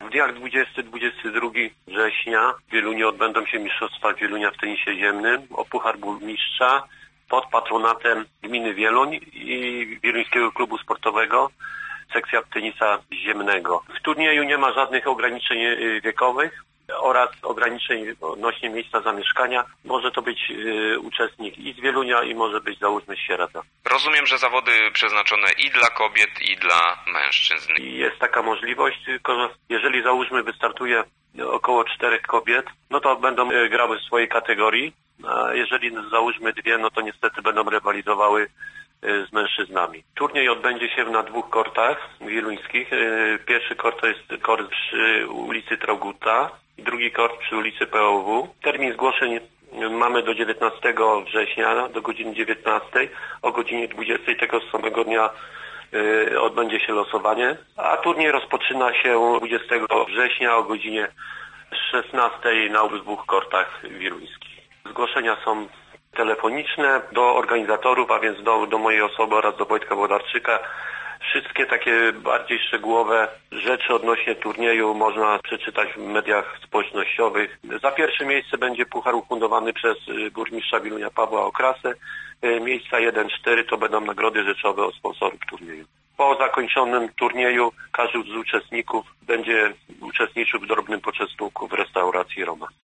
W dniach 20-22 września w Wieluniu odbędą się Mistrzostwa Wielunia w tenisie ziemnym o Puchar Burmistrza pod patronatem gminy Wieluń i Wieluńskiego Klubu Sportowego, sekcja tenisa ziemnego. W turnieju nie ma żadnych ograniczeń wiekowych oraz ograniczeń odnośnie miejsca zamieszkania. Może to być uczestnik i z Wielunia i może być, załóżmy, z Sieradza. Rozumiem, że zawody przeznaczone i dla kobiet, i dla mężczyzn. I jest taka możliwość, tylko jeżeli, załóżmy, wystartuje około 4 kobiet, no to będą grały w swojej kategorii, a jeżeli, załóżmy, 2, no to niestety będą rywalizowały z mężczyznami. Turniej odbędzie się na 2 kortach wieluńskich. Pierwszy kort to jest kort przy ulicy Trauguta, drugi kort przy ulicy POW. Termin zgłoszeń mamy do 19 września, do godziny 19. O godzinie 20 tego samego dnia odbędzie się losowanie, a turniej rozpoczyna się 20 września o godzinie 16 na 2 kortach wieluńskich. Zgłoszenia są telefoniczne do organizatorów, a więc do mojej osoby oraz do Wojtka Włodarczyka. Wszystkie takie bardziej szczegółowe rzeczy odnośnie turnieju można przeczytać w mediach społecznościowych. Za pierwsze miejsce będzie puchar ufundowany przez burmistrza Wielunia Pawła Okrasę. Miejsca 1-4 to będą nagrody rzeczowe od sponsorów turnieju. Po zakończonym turnieju każdy z uczestników będzie uczestniczył w drobnym poczęstunku w restauracji Roma.